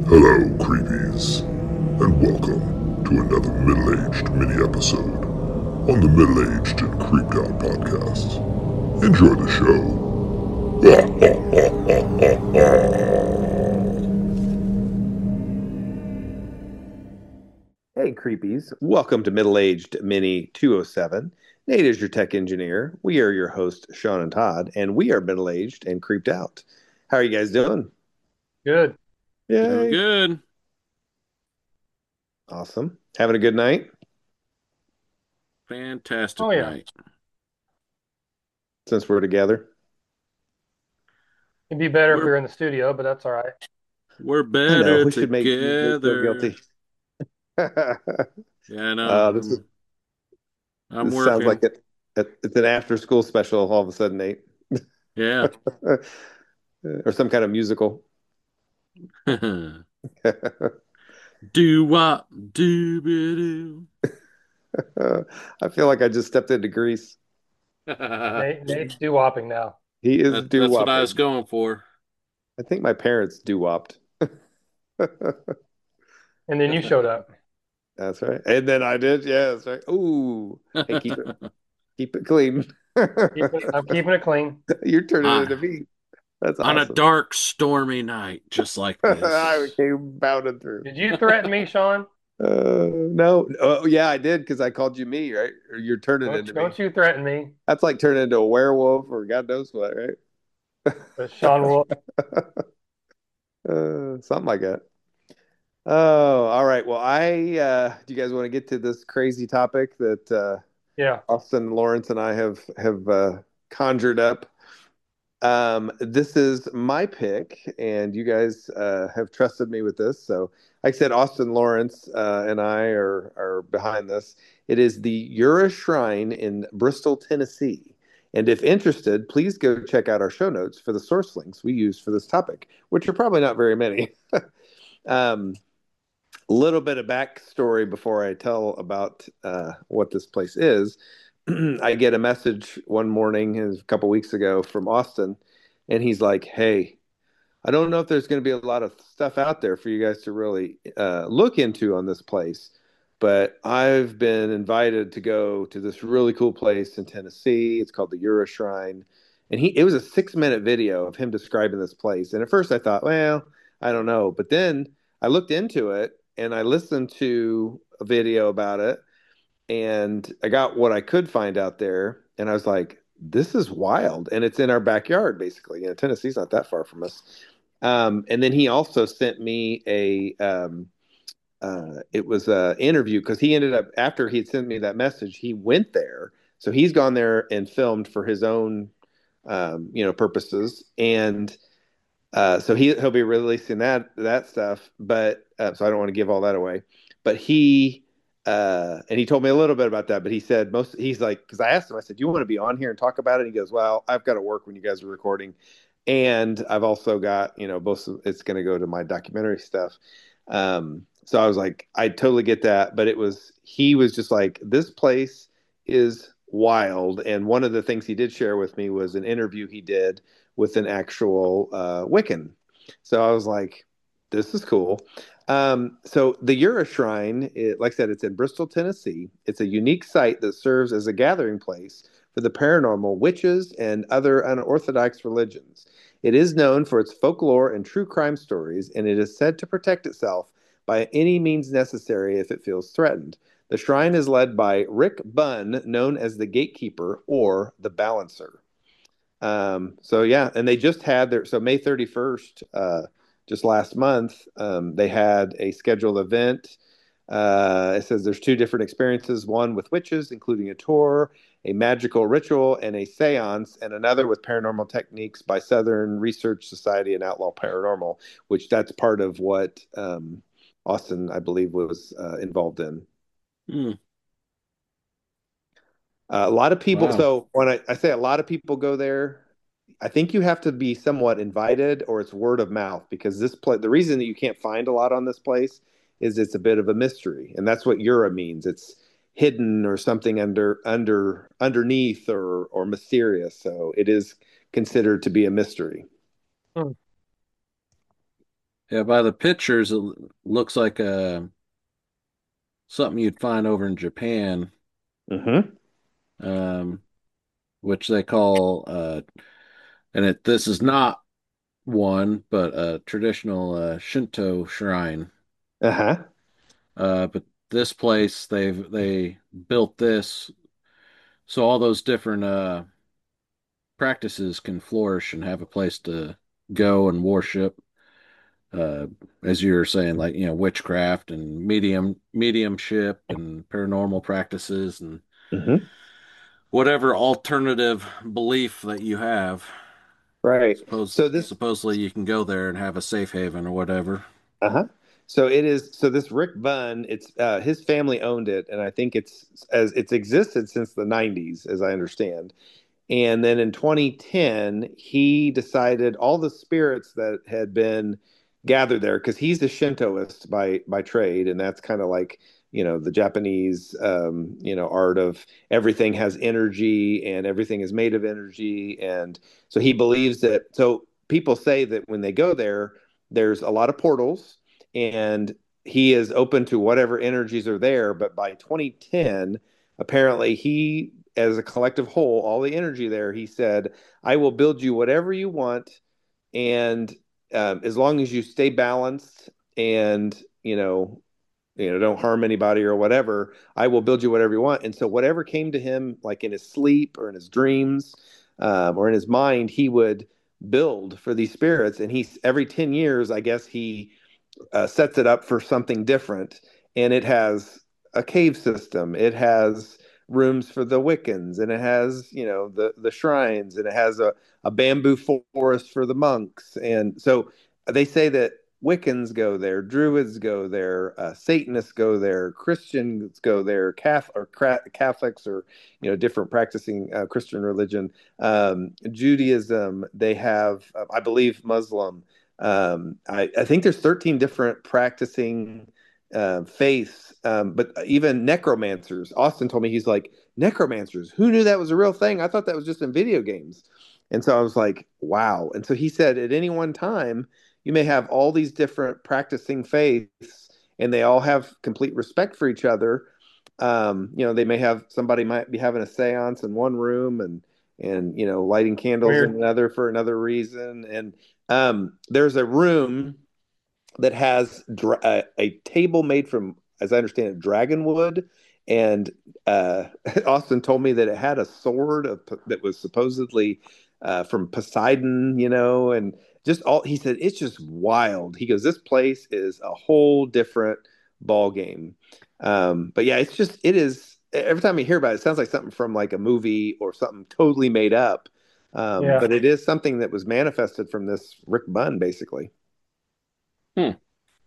Hello, creepies, and welcome to another middle-aged mini-episode on the Middle-Aged and Creeped Out podcast. Enjoy the show. Hey, creepies. Welcome to Middle Aged Mini 207. Nate is your tech engineer. We are your hosts, Sean and Todd, and we are middle aged and creeped out. How are you guys doing? Good. Doing Yay. good. Awesome. Having a good night Oh Fantastic yeah. night. since we're together? It'd be better if we We're were in the studio, but that's all right. we're I know. better We should make Nate feel together. guilty. Yeah, I know. This is I'm this sounds like working. it's an after school special all of a sudden, Nate. Yeah. Or some kind of musical. Do wop do be do. I feel like I just stepped into Greece. Nate's doo-wopping now. He is That's what I was doo-wopping. going for. I think my parents doo-wopped. And then you showed up. That's right. And then I did. Yeah, that's right. Ooh. Hey, keep it clean. I'm keeping it clean. You're turning it I, into me. That's on a awesome. dark, stormy night, just like I this. came bounding through. Did you threaten me, Sean? No. Oh, yeah, I did because I called you me, right? Or you're turning Don't into me. don't you threaten me. That's like turning into a werewolf or God knows what, right? But Sean will. Something like that. Oh, all right. Well, do you guys want to get to this crazy topic that Yeah. Austin Lawrence and I have conjured up? This is my pick, and you guys have trusted me with this. So, like I said, Austin Lawrence and I are behind this. It is the Ura Shrine in Bristol, Tennessee. And if interested, please go check out our show notes for the source links we use for this topic, which are probably not very many. um, little bit of backstory before I tell about what this place is. I get a message one morning, a couple weeks ago, from Austin, and he's like, "Hey, I don't know if there's going to be a lot of stuff out there for you guys to really look into on this place, but I've been invited to go to this really cool place in Tennessee. It's called the Ura Shrine." And it was a 6 minute video of him describing this place. And at first I thought, well, I don't know. But then I looked into it and I listened to a video about it and I got what I could find out there. And I was like, this is wild. And it's in our backyard, basically. Tennessee's not that far from us. And then he also sent me it was a interview because he ended up, after he'd sent me that message, he went there. So he's gone there and filmed for his own, purposes. And so he'll be releasing that stuff, but so I don't want to give all that away. But and he told me a little bit about that. But he said he's like, because I asked him, I said, "Do you want to be on here and talk about it?" And he goes, "Well, I've got to work when you guys are recording, and I've also got both. It's going to go to my documentary stuff." So I was like, I totally get that, but he was just like, this place is wild. And one of the things he did share with me was an interview he did with an actual Wiccan. So I was like, this is cool. So the Ura Shrine, like I said, it's in Bristol, Tennessee. It's a unique site that serves as a gathering place for the paranormal, witches, and other unorthodox religions. It is known for its folklore and true crime stories, and it is said to protect itself by any means necessary if it feels threatened. The shrine is led by Rick Bunn, known as the Gatekeeper or the Balancer. So yeah, and they just had so May 31st, just last month, they had a scheduled event. It says there's two different experiences, one with witches, including a tour, a magical ritual, and a seance, and another with paranormal techniques by Southern Research Society and Outlaw Paranormal, which that's part of what Austin, I believe, was involved in. Hmm. A lot of people, Wow. so when I say a lot of people go there, I think you have to be somewhat invited or it's word of mouth because the reason that you can't find a lot on this place is it's a bit of a mystery. And that's what Ura means. It's hidden or something underneath or mysterious. So it is considered to be a mystery. Hmm. Yeah, by the pictures, it looks like something you'd find over in Japan, Hmm. um, which they call, and this is not one, but a traditional Shinto shrine. Uh-huh. But this place, they built this so all those different practices can flourish and have a place to go and worship. Uh, as you were saying, like witchcraft and mediumship and paranormal practices and Hmm. whatever alternative belief that you have. Right. Suppose So this supposedly you can go there and have a safe haven or whatever. Uh-huh. So it is. So this Rick Bunn, it's his family owned it, and I think it's existed since the '90s, as I understand. And then in 2010, he decided all the spirits that had been gathered there, because he's a Shintoist by trade, and that's kind of like the Japanese art of everything has energy and everything is made of energy, and so he believes that. So people say that when they go there, there's a lot of portals, and he is open to whatever energies are there. But by 2010, apparently he as a collective whole, all the energy there, he said, I will build you whatever you want. And as long as you stay balanced and, don't harm anybody or whatever, I will build you whatever you want. And so whatever came to him, like in his sleep or in his dreams or in his mind, he would build for these spirits. And he's every 10 years, I guess he sets it up for something different. And it has a cave system. It has rooms for the Wiccans, and it has the shrines, and it has a bamboo forest for the monks. And so they say that Wiccans go there, Druids go there, Satanists go there, Christians go there, Catholics or different practicing Christian religion, Judaism. They have, I believe, Muslim. I think there's 13 different practicing faiths, but even necromancers. Austin told me, he's like, necromancers. Who knew that was a real thing? I thought that was just in video games. And so I was like, wow. And so he said, at any one time, you may have all these different practicing faiths, and they all have complete respect for each other. They may have somebody might be having a séance in one room, and lighting candles in Weird. another for another reason. And there's a room that has a table made from, as I understand it, dragon wood. And Austin told me that it had a sword that was supposedly from Poseidon, and just all he said, it's just wild. He goes, this place is a whole different ball game. But yeah, it is. Every time you hear about it, it sounds like something from like a movie or something totally made up. Yeah. But it is something that was manifested from this Rick Bunn, basically. Hmm.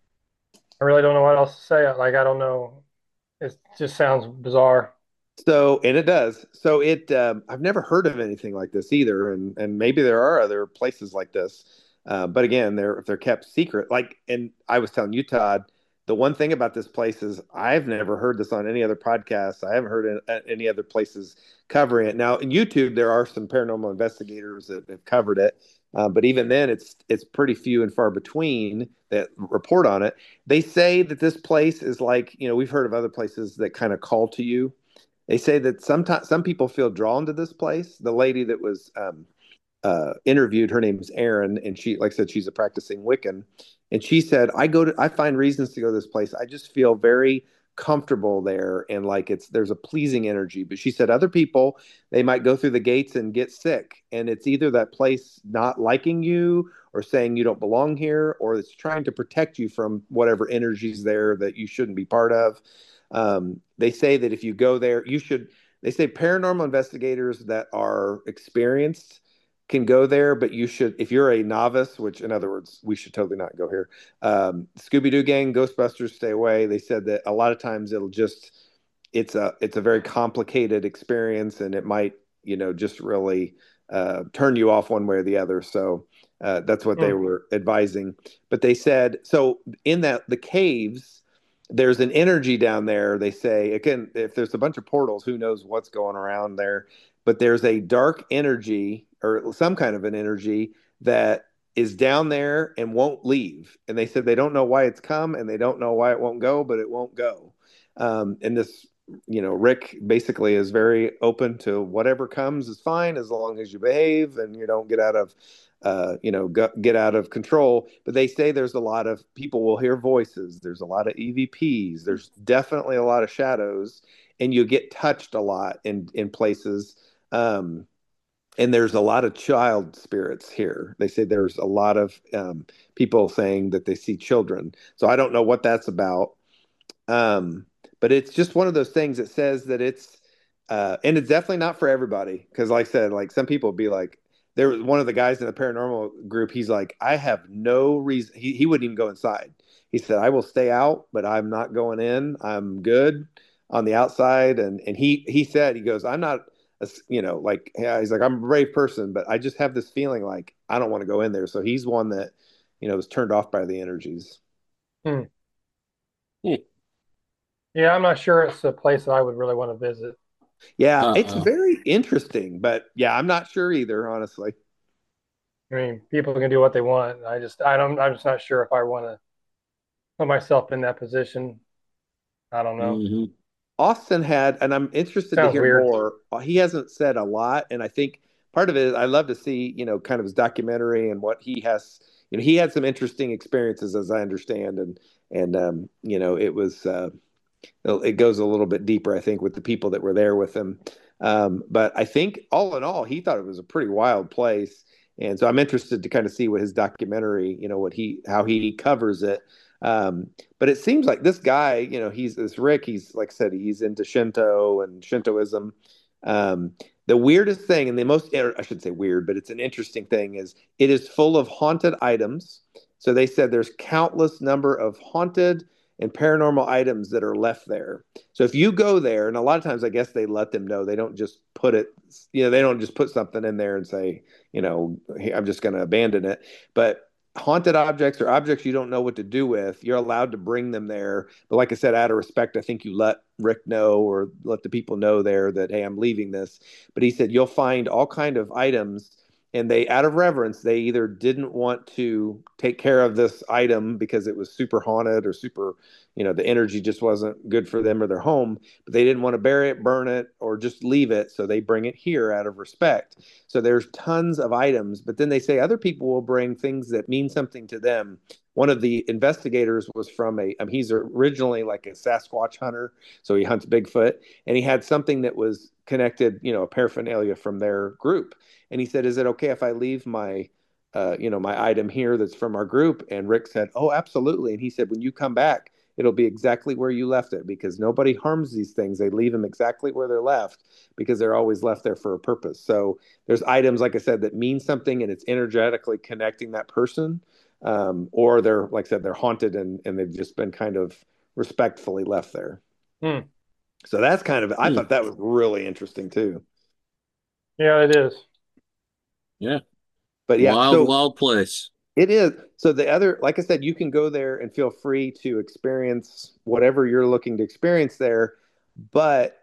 I really don't know what else to say. Like, I don't know. It just sounds bizarre. So, and it does. So I've never heard of anything like this either, and maybe there are other places like this, but again, they're kept secret. Like, and I was telling you, Todd, the one thing about this place is I've never heard this on any other podcast. I haven't heard it at any other places covering it. Now, in YouTube, there are some paranormal investigators that have covered it, but even then, it's pretty few and far between that report on it. They say that this place is like, we've heard of other places that kind of call to you. They say that sometimes some people feel drawn to this place. The lady that was interviewed, her name's Erin, and she, like I said, she's a practicing Wiccan, and she said, I find reasons to go to this place. I just feel very comfortable there, and like there's a pleasing energy. But she said other people, they might go through the gates and get sick, and it's either that place not liking you or saying you don't belong here, or it's trying to protect you from whatever energies there that you shouldn't be part of. They say that if you go there, you should. They say paranormal investigators that are experienced can go there, but you should, if you're a novice, which in other words, we should totally not go here. Scooby Doo gang, Ghostbusters, stay away. They said that a lot of times it's a very complicated experience, and it might just really turn you off one way or the other. So that's what they Hmm. were advising. But they said so in that the caves. There's an energy down there. They say again, if there's a bunch of portals, who knows what's going around there? But there's a dark energy or some kind of an energy that is down there and won't leave. And they said they don't know why it's come and they don't know why it won't go, but it won't go. And this, Rick basically is very open to whatever comes is fine as long as you behave and you don't get out of, get out of control. But they say there's a lot of people will hear voices. There's a lot of EVPs. There's definitely a lot of shadows, and you get touched a lot in places. And there's a lot of child spirits here. They say there's a lot of people saying that they see children. So I don't know what that's about. But it's just one of those things that says that and it's definitely not for everybody. Because, like I said, like some people be like, there was one of the guys in the paranormal group. He's like, I have no reason. He wouldn't even go inside. He said, I will stay out, but I'm not going in. I'm good on the outside. And he said, he goes, I'm not like, yeah, he's like, I'm a brave person, but I just have this feeling like I don't want to go in there. So he's one that, was turned off by the energies. Hmm. Yeah, I'm not sure it's a place that I would really want to visit. Yeah, it's very interesting, but yeah, I'm not sure either, honestly. I mean, people can do what they want. I'm just not sure if I want to put myself in that position. I don't know. Mm-hmm. Austin had, and I'm interested to Sounds hear weird. more. He hasn't said a lot, and I think part of it is I love to see, kind of his documentary and what he has. He had some interesting experiences, as I understand, and it was it goes a little bit deeper, I think, with the people that were there with him. But I think all in all, he thought it was a pretty wild place, and so I'm interested to kind of see what his documentary, how he covers it. But it seems like this guy, he's this Rick. He's like I said, he's into Shinto and Shintoism. The weirdest thing, and the most, I should say weird, but it's an interesting thing, is it is full of haunted items. So they said there's countless number of haunted and paranormal items that are left there. So if you go there, and a lot of times I guess they let them know, they don't just put it, they don't just put something in there and say, hey, I'm just going to abandon it. But haunted objects or objects you don't know what to do with, you're allowed to bring them there. But like I said, out of respect, I think you let Rick know or let the people know there that, hey, I'm leaving this. But he said you'll find all kind of items, and they, out of reverence, they either didn't want to take care of this item because it was super haunted or super, the energy just wasn't good for them or their home, but they didn't want to bury it, burn it, or just leave it. So they bring it here out of respect. So there's tons of items, but then they say other people will bring things that mean something to them. One of the investigators was from he's originally like a Sasquatch hunter, so he hunts Bigfoot, and he had something that was connected, a paraphernalia from their group. And he said, is it okay if I leave my, my item here that's from our group? And Rick said, oh, absolutely. And he said, when you come back, it'll be exactly where you left it, because nobody harms these things. They leave them exactly where they're left because they're always left there for a purpose. So there's items, like I said, that mean something and it's energetically connecting that person. Or they're, like I said, they're haunted and they've just been kind of respectfully left there. Hmm. So that's kind of, I thought that was really interesting too. Yeah, it is. Yeah. But yeah, wild place. It is. So the other, like I said, you can go there and feel free to experience whatever you're looking to experience there. But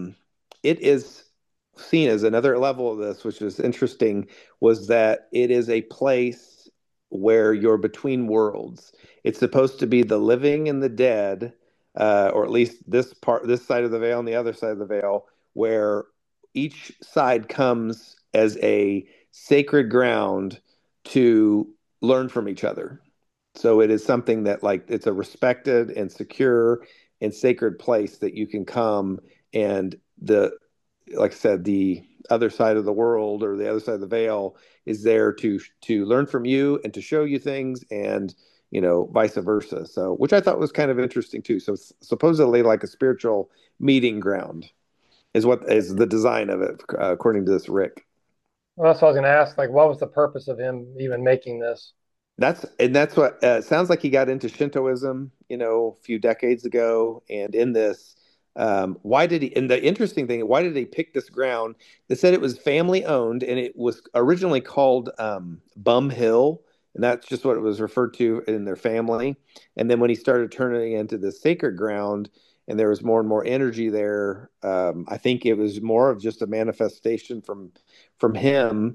it is seen as another level of this, which is interesting, was that it is a place where you're between worlds. It's supposed to be the living and the dead, or at least this side of the veil and the other side of the veil, where each side comes as a sacred ground to learn from each other. So it is something that, like, it's a respected and secure and sacred place that you can come, and like I said, the other side of the world or the other side of the veil is there to learn from you and to show you things, and vice versa. So, which I thought was kind of interesting too. So supposedly like a spiritual meeting ground is what is the design of it, according to this Rick. Well, that's what I was going to ask. Like, what was the purpose of him even making this? That's what sounds like. He got into Shintoism, a few decades ago, and in this, why did he? And the interesting thing, why did he pick this ground? They said it was family owned, and it was originally called Bum Hill, and that's just what it was referred to in their family. And then when he started turning it into the sacred ground, and there was more and more energy there, I think it was more of just a manifestation from him.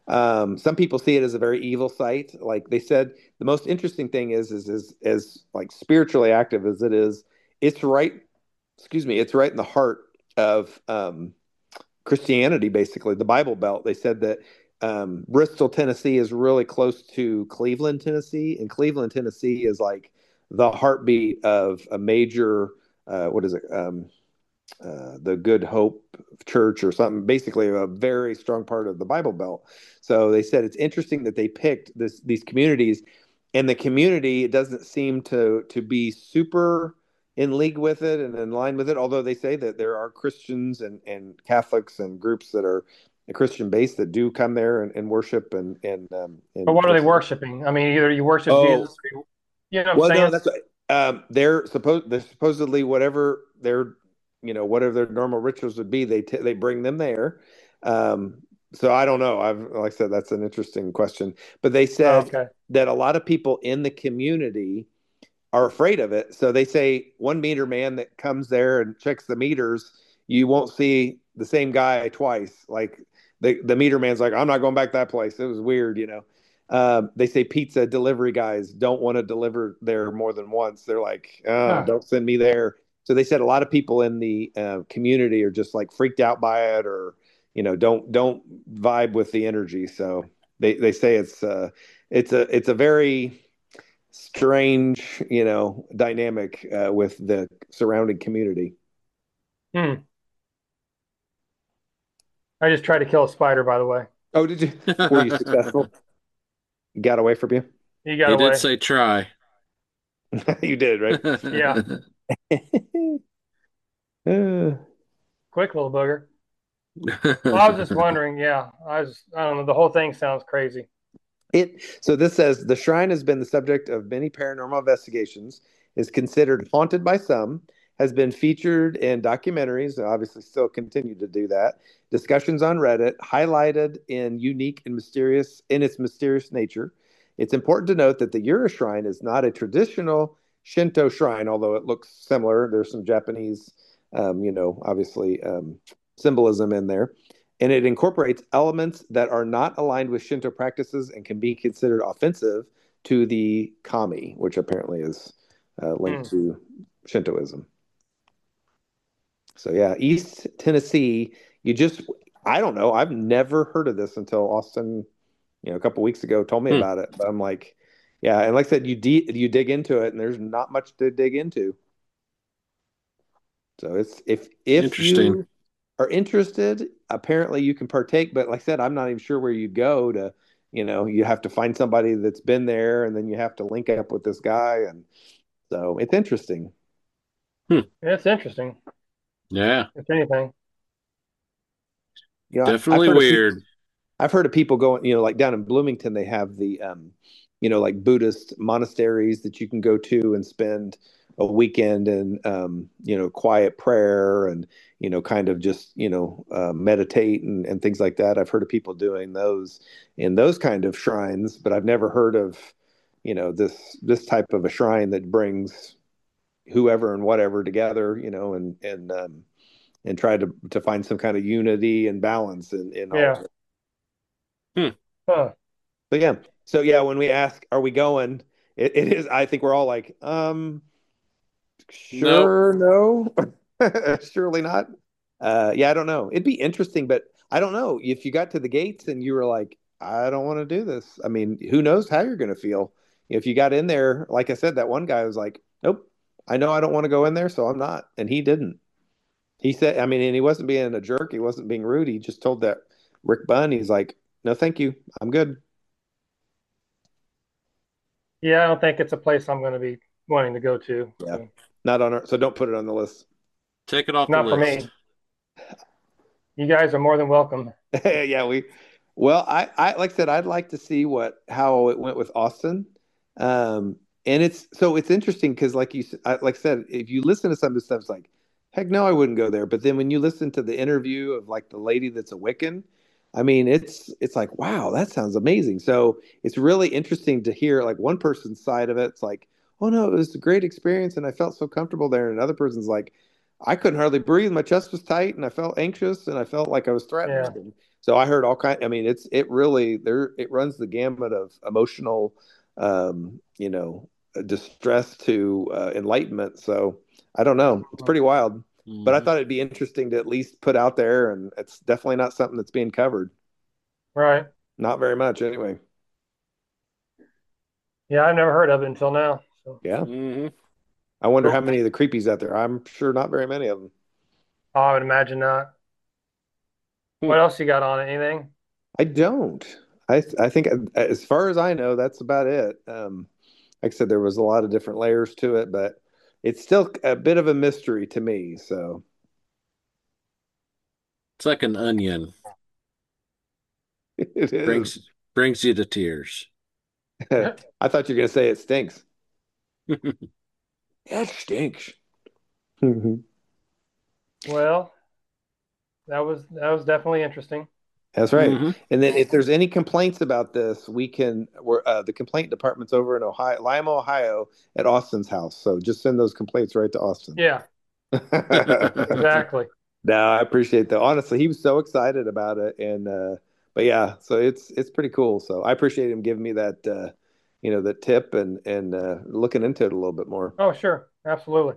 Some people see it as a very evil site. Like they said, the most interesting thing is as like spiritually active as it is, it's right. Excuse me, it's right in the heart of Christianity, basically the Bible Belt. They said that Bristol, Tennessee, is really close to Cleveland, Tennessee, and Cleveland, Tennessee is like the heartbeat of a major what is it? The Good Hope Church or something, basically a very strong part of the Bible Belt. So they said it's interesting that they picked these communities, and the community doesn't seem to be super in league with it and in line with it. Although they say that there are Christians and Catholics and groups that are Christian based that do come there and worship But and what are they listen. worshiping? I mean, either you worship Oh, Jesus, or you know what I'm well, no, saying? that's they're supposedly whatever their whatever their normal rituals would be. They bring them there. So I don't know. I've like I said, that's an interesting question. But they Oh, said okay. that a lot of people in the community are afraid of it. So they say one meter man that comes there and checks the meters, you won't see the same guy twice. Like the meter man's like, I'm not going back that place. It was weird. They say pizza delivery guys don't want to deliver there more than once. They're like, oh, Huh. don't send me there. So they said a lot of people in the community are just like freaked out by it, or don't vibe with the energy. So they say it's a very strange, dynamic with the surrounding community. Hmm. I just tried to kill a spider, by the way. Oh, did you? Were you successful? Got away from you? You got He did away. say try. You did, right? Yeah. Uh, Quick little booger. Well, I was just wondering. Yeah. I don't know. The whole thing sounds crazy. so this says the shrine has been the subject of many paranormal investigations, is considered haunted by some, has been featured in documentaries, and obviously still continue to do that. Discussions on Reddit, highlighted in unique and mysterious in its mysterious nature. It's important to note that the Yura Shrine is not a traditional Shinto shrine, although it looks similar. There's some Japanese, obviously symbolism in there, and it incorporates elements that are not aligned with Shinto practices and can be considered offensive to the kami, which apparently is linked Hmm. to Shintoism. So yeah, East Tennessee. You just, I don't know. I've never heard of this until Austin, a couple weeks ago told me Hmm, about it. But I'm like, yeah, and like I said, you dig into it, and there's not much to dig into. So it's if interesting. you are interested, apparently you can partake. But like I said, I'm not even sure where you go to. You have to find somebody that's been there, and then you have to link up with this guy, and so it's interesting. Hmm, It's interesting, yeah, if anything. I've definitely heard of people. weird. I've heard of people going, like down in Bloomington, they have the, like Buddhist monasteries that you can go to and spend a weekend and, quiet prayer and, kind of just, meditate and things like that. I've heard of people doing those in those kind of shrines, but I've never heard of, this type of a shrine that brings whoever and whatever together, and try to find some kind of unity and balance in all of Yeah. it. Hmm, Huh. But yeah, so yeah, when we ask, are we going? It is. I think we're all like, nope. sure, no, surely not. Yeah, I don't know. It'd be interesting, but I don't know if you got to the gates and you were like, I don't want to do this. I mean, who knows how you're going to feel if you got in there? Like I said, that one guy was like, nope, I know I don't want to go in there, so I'm not, and he didn't. He said, I mean, and he wasn't being a jerk. He wasn't being rude. He just told that Rick Bunn, he's like, no, thank you, I'm good. Yeah, I don't think it's a place I'm going to be wanting to go to. Yeah. So, Not on our, so don't put it on the list. Take it off the not for list. me. You guys are more than welcome. Yeah, well, I like I said, I'd like to see how it went with Austin. And it's interesting because like I said, if you listen to some of the stuff, it's like, heck no, I wouldn't go there. But then when you listen to the interview of like the lady that's a Wiccan, I mean, it's like, wow, that sounds amazing. So it's really interesting to hear like one person's side of it. It's like, oh no, it was a great experience and I felt so comfortable there. And another person's like, I couldn't hardly breathe. My chest was tight and I felt anxious and I felt like I was threatened. Yeah. And So I heard all kind. I mean, it really there it runs the gamut of emotional, you know, distress to enlightenment. So I don't know. It's pretty wild. But I Hmm. thought it'd be interesting to at least put out there, and it's definitely not something that's being covered. Right. Not very much, anyway. Yeah, I've never heard of it until now. So Yeah. Hmm. I wonder how cool. many of the creepies out there. I'm sure not very many of them. Oh, I would imagine not. What else you got on it? Anything? I don't. I think as far as I know, that's about it. Like I said, there was a lot of different layers to it, but it's still a bit of a mystery to me. So It's like an onion. it is. Brings you to tears. I thought you were going to say it stinks. It stinks. Well, that was definitely interesting. That's right. Hmm. And then if there's any complaints about this, we're the complaint department's over in Ohio, Lima, Ohio, at Austin's house. So just send those complaints right to Austin. Yeah, exactly. No, I appreciate that. Honestly, he was so excited about it, and but yeah, so it's pretty cool. So I appreciate him giving me that that tip and looking into it a little bit more. Oh, sure. Absolutely.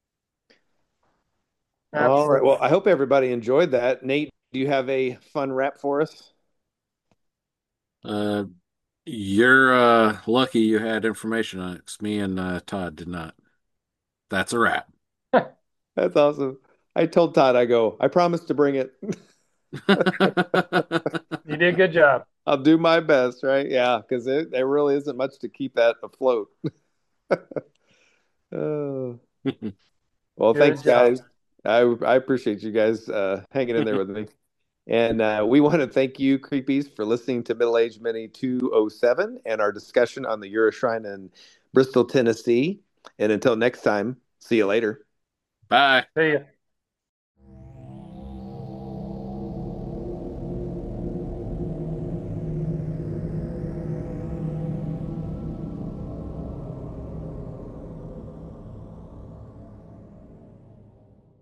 All right. Well, Absolutely. I hope everybody enjoyed that. Nate, do you have a fun rap for us? Uh, you're lucky you had information on it, 'cause me and Todd did not. That's a wrap. That's awesome. I told Todd, I promise to bring it. You did a good job. I'll do my best, right? Yeah, because there really isn't much to keep that afloat. Uh, well, Good thanks, job. guys. I appreciate you guys hanging in there with me. And we want to thank you, Creepies, for listening to Middle Age Mini 207 and our discussion on the Euro Shrine in Bristol, Tennessee. And until next time, see you later. Bye. See ya.